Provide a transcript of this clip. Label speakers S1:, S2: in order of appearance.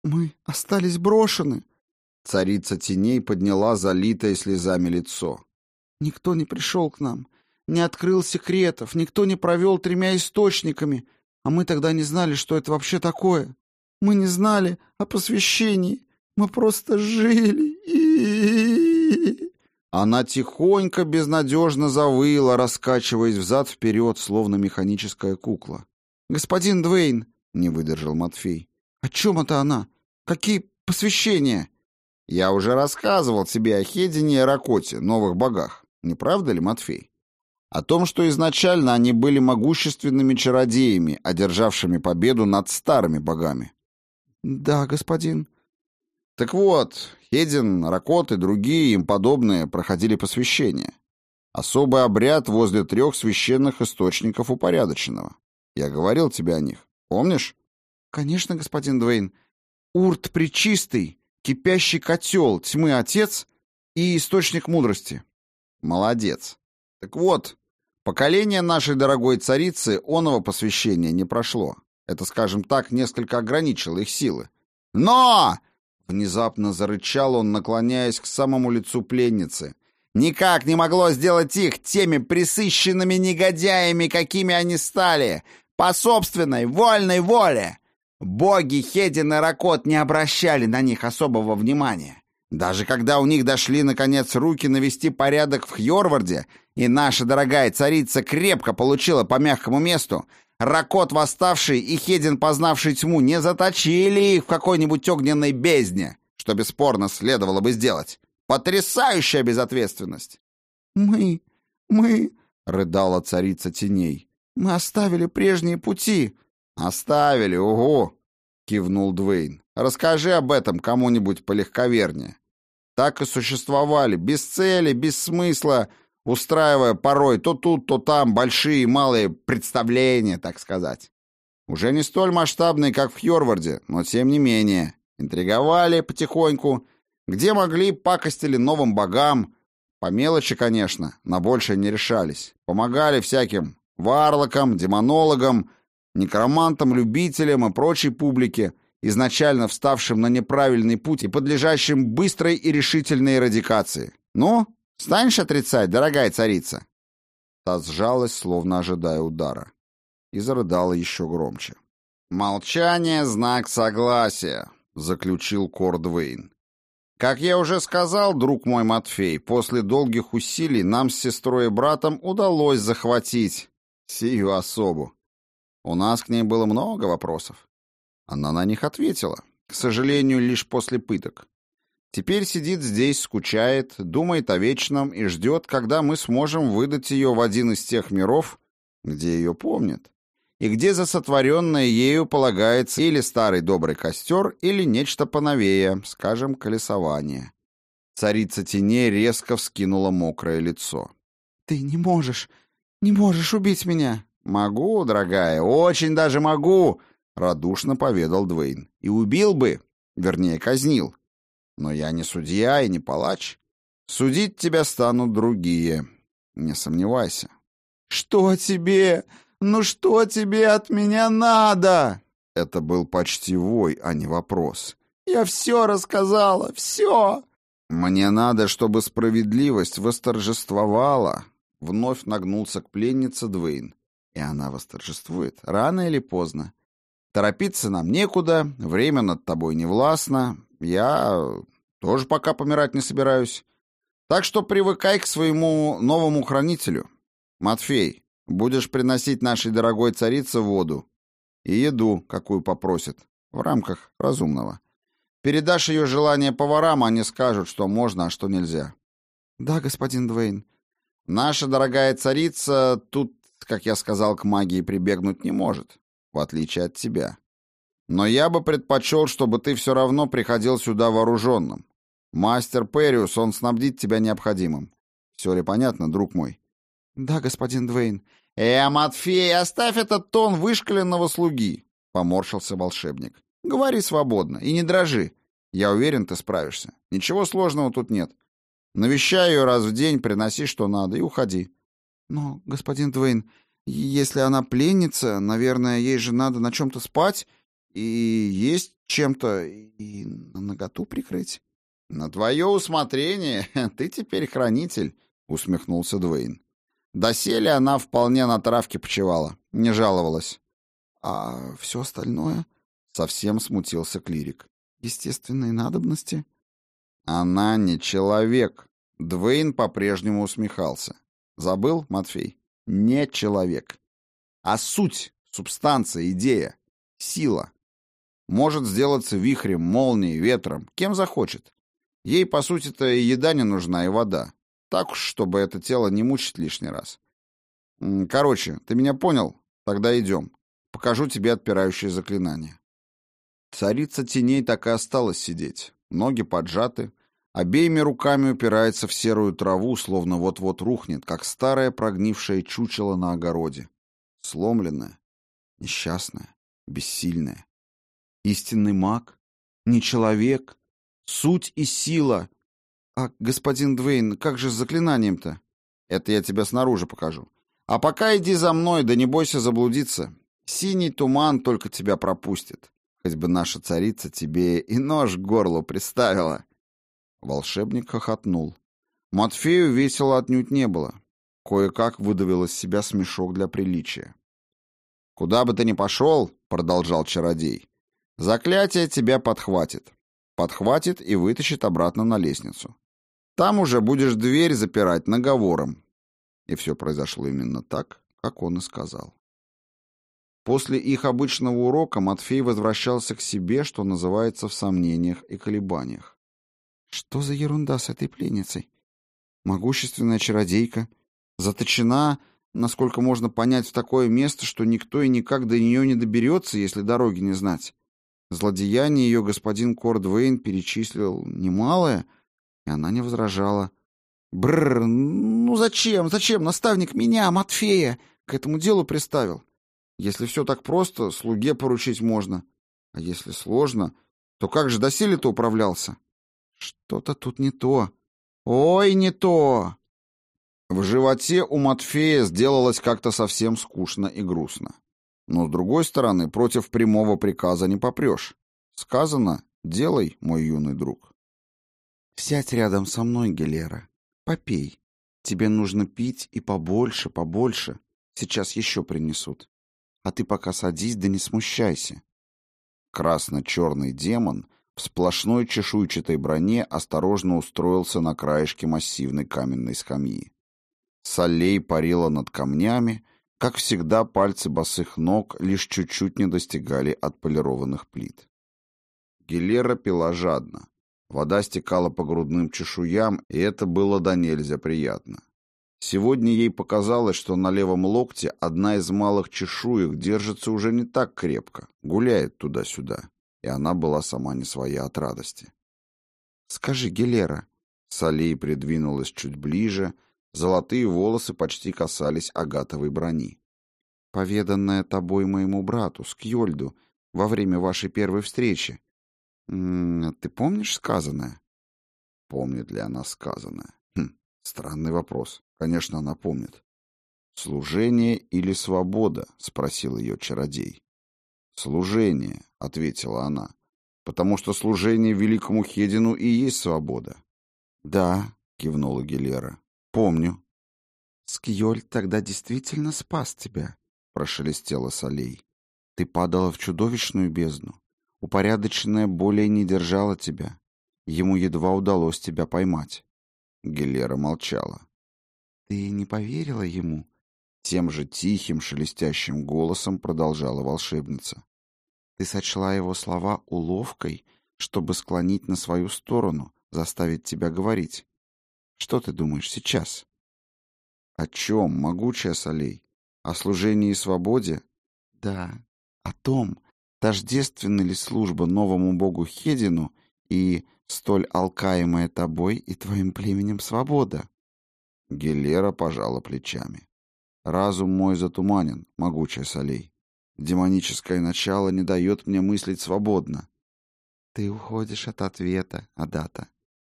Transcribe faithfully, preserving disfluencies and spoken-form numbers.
S1: Мы остались брошены. Царица теней подняла залитое слезами лицо. Никто не пришел к нам, не открыл секретов, никто не провел тремя источниками, а мы тогда не знали, что это вообще такое. Мы не знали о посвящении, мы просто жили и... Она тихонько, безнадежно завыла, раскачиваясь взад-вперед, словно механическая кукла. «Господин Двейн!» — не выдержал Матфей. «О чем это она? Какие посвящения?» «Я уже рассказывал тебе о Хедине и Ракоте, новых богах. Не правда ли, Матфей? О том, что изначально они были могущественными чародеями, одержавшими победу над старыми богами». «Да, господин». «Так вот, Хедин, Ракот и другие им подобные проходили посвящение. Особый обряд возле трех священных источников упорядоченного. Я говорил тебе о них. Помнишь?» «Конечно, господин Двейн. Урт Пречистый, кипящий котел, тьмы Отец и источник мудрости». «Молодец. Так вот, поколение нашей дорогой царицы оного посвящения не прошло. Это, скажем так, несколько ограничило их силы. Но!» — внезапно зарычал он, наклоняясь к самому лицу пленницы. «Никак не могло сделать их теми пресыщенными негодяями, какими они стали, по собственной вольной воле. Боги Хедин и Ракот не обращали на них особого внимания. Даже когда у них дошли, наконец, руки навести порядок в Хьорварде, и наша дорогая царица крепко получила по мягкому месту, Ракот восставший и Хедин познавший тьму не заточили их в какой-нибудь огненной бездне, что бесспорно следовало бы сделать. Потрясающая безответственность!» «Мы, мы...» — рыдала царица теней. «Мы оставили прежние пути». «Оставили, угу!» — кивнул Двейн. «Расскажи об этом кому-нибудь полегковернее. Так и существовали, без цели, без смысла, устраивая порой то тут, то там большие и малые представления, так сказать. Уже не столь масштабные, как в Хьорварде, но тем не менее. Интриговали потихоньку, где могли, пакостили новым богам. По мелочи, конечно, на большее не решались. Помогали всяким варлокам, демонологам, некромантам, любителям и прочей публике, изначально вставшим на неправильный путь и подлежащим быстрой и решительной эрадикации. Ну, станешь отрицать, дорогая царица?» Та сжалась, словно ожидая удара, и зарыдала еще громче. «Молчание — знак согласия», — заключил Кор Двейн. «Как я уже сказал, друг мой Матфей, после долгих усилий нам с сестрой и братом удалось захватить сию особу. У нас к ней было много вопросов. Она на них ответила, к сожалению, лишь после пыток. Теперь сидит здесь, скучает, думает о вечном и ждет, когда мы сможем выдать ее в один из тех миров, где ее помнят, и где за сотворенное ею полагается или старый добрый костер, или нечто поновее, скажем, колесование». Царица теней резко вскинула мокрое лицо. «Ты не можешь, не можешь убить меня». «Могу, дорогая, очень даже могу», — радушно поведал Двейн. «И убил бы, вернее, казнил. Но я не судья и не палач. Судить тебя станут другие, не сомневайся». «Что тебе? Ну что тебе от меня надо?» Это был почти вой, а не вопрос. «Я все рассказала, все!» «Мне надо, чтобы справедливость восторжествовала», — вновь нагнулся к пленнице Двейн. «И она восторжествует, рано или поздно. Торопиться нам некуда, время над тобой не властно. Я тоже пока помирать не собираюсь. Так что привыкай к своему новому хранителю. Матфей, будешь приносить нашей дорогой царице воду и еду, какую попросит, в рамках разумного. Передашь ее желание поварам, они скажут, что можно, а что нельзя». «Да, господин Двейн». «Наша дорогая царица тут, как я сказал, к магии прибегнуть не может, в отличие от тебя. Но я бы предпочел, чтобы ты все равно приходил сюда вооруженным. Мастер Периус, он снабдит тебя необходимым. Все ли понятно, друг мой?» «Да, господин Двейн». «Э, Матфей, оставь этот тон вышкаленного слуги», — поморщился волшебник. «Говори свободно и не дрожи. Я уверен, ты справишься. Ничего сложного тут нет. Навещай ее раз в день, приноси, что надо, и уходи». «Но, господин Двейн, если она пленница, наверное, ей же надо на чем-то спать, И есть чем-то и на наготу прикрыть? На твое усмотрение, ты теперь хранитель, усмехнулся Двейн. Доселе она вполне на травке почивала, не жаловалась. А все остальное? Совсем смутился клирик. Естественные надобности? Она не человек. Двейн по-прежнему усмехался. Забыл, Матфей? Не человек. А суть, субстанция, идея, сила. Может сделаться вихрем, молнией, ветром, кем захочет. Ей, по сути-то, и еда не нужна, и вода. Так уж, чтобы это тело не мучить лишний раз. Короче, ты меня понял? Тогда идем. Покажу тебе отпирающее заклинание. Царица теней так и осталась сидеть. Ноги поджаты. Обеими руками упирается в серую траву, словно вот-вот рухнет, как старое прогнившее чучело на огороде. Сломленная, несчастная, бессильная. Истинный маг? Не человек? Суть и сила? А, господин Двейн, как же с заклинанием-то? Это я тебе снаружи покажу. А пока иди за мной, да не бойся заблудиться. Синий туман только тебя пропустит. Хоть бы наша царица тебе и нож к горлу приставила. Волшебник хохотнул. Матфею весело отнюдь не было. Кое-как выдавил из себя смешок для приличия. «Куда бы ты ни пошел, — продолжал чародей, — заклятие тебя подхватит. Подхватит и вытащит обратно на лестницу. Там уже будешь дверь запирать наговором». И все произошло именно так, как он и сказал. После их обычного урока Матфей возвращался к себе, что называется, в сомнениях и колебаниях. Что за ерунда с этой пленницей? Могущественная чародейка, заточена, насколько можно понять, в такое место, что никто и никак до нее не доберется, если дороги не знать. Злодеяние ее господин Кордвейн перечислил немалое, и она не возражала. Бррр, ну зачем, зачем наставник меня, Матфея, к этому делу приставил? Если все так просто, слуге поручить можно. А если сложно, то как же доселе-то управлялся? Что-то тут не то. Ой, не то! В животе у Матфея сделалось как-то совсем скучно и грустно. Но, с другой стороны, против прямого приказа не попрешь. Сказано: делай, мой юный друг. Сядь рядом со мной, Гелера. Попей. Тебе нужно пить и побольше, побольше. Сейчас еще принесут. А ты пока садись, да не смущайся. Красно-черный демон в сплошной чешуйчатой броне осторожно устроился на краешке массивной каменной скамьи. Солей парила над камнями, как всегда, пальцы босых ног лишь чуть-чуть не достигали отполированных плит. Гелера пила жадно. Вода стекала по грудным чешуям, и это было до нельзя приятно. Сегодня ей показалось, что на левом локте одна из малых чешуек держится уже не так крепко, гуляет туда-сюда, и она была сама не своя от радости. «Скажи, Гелера...» Солей придвинулась чуть ближе, золотые волосы почти касались агатовой брони. «Поведанное тобой моему брату, Скьольду, во время вашей первой встречи. М-м, ты помнишь сказанное?» Помнит ли она сказанное? Хм, странный вопрос. Конечно, она помнит. «Служение или свобода?» — спросил ее чародей. «Служение», — ответила она, — «потому что служение великому Хедину и есть свобода». «Да», — кивнула Гелера, — «помню». «Скьоль тогда действительно спас тебя», — прошелестела Солей. «Ты падала в чудовищную бездну. Упорядоченная более не держала тебя. Ему едва удалось тебя поймать». Гелера молчала. «Ты не поверила ему?» Тем же тихим, шелестящим голосом продолжала волшебница. «Ты сочла его слова уловкой, чтобы склонить на свою сторону, заставить тебя говорить. Что ты думаешь сейчас?» «О чем, могучая Солей? О служении и свободе?» «Да, о том, тождественна ли служба новому богу Хедину и столь алкаемая тобой и твоим племенем свобода?» Гелера пожала плечами. «Разум мой затуманен, могучая Солей. Демоническое начало не дает мне мыслить свободно». «Ты уходишь от ответа, Адата.